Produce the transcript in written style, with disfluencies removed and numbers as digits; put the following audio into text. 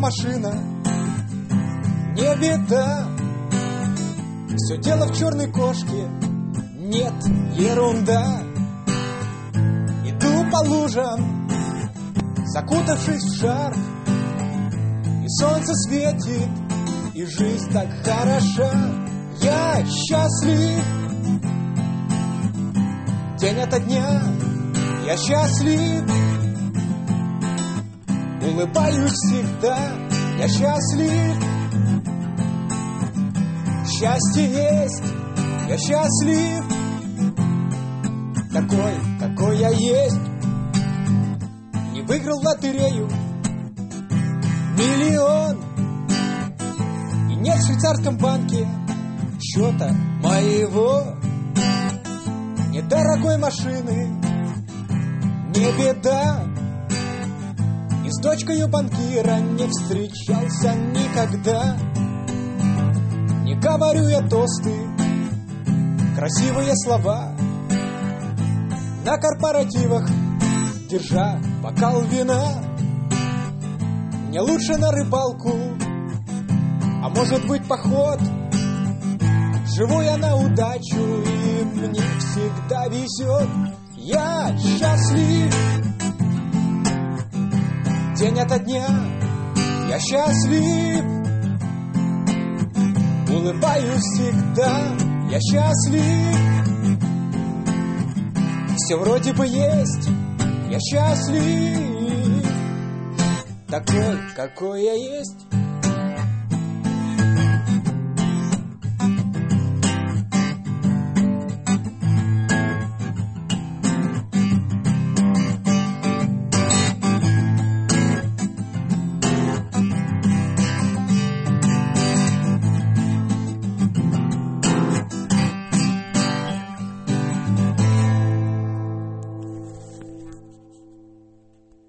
машина, не беда. Все дело в черной кошке, нет, ерунда. Иду по лужам, закутавшись в шарф, и солнце светит, и жизнь так хороша. Я счастлив день ото дня, я счастлив, улыбаюсь всегда, я счастлив. Счастье есть, я счастлив, такой, какой я есть. Не выиграл в лотерею миллион, и нет в швейцарском банке счета моего. Недорогой машины, не беда, и с дочкой банкира не встречался никогда. Не говорю я тосты, красивые слова на корпоративах, держа бокал вина. Мне лучше на рыбалку, а может быть поход. Живу я на удачу, и мне всегда везет. Я счастлив день ото дня, я счастлив, улыбаюсь всегда, я счастлив. Все вроде бы есть, я счастлив, такой, какой я есть.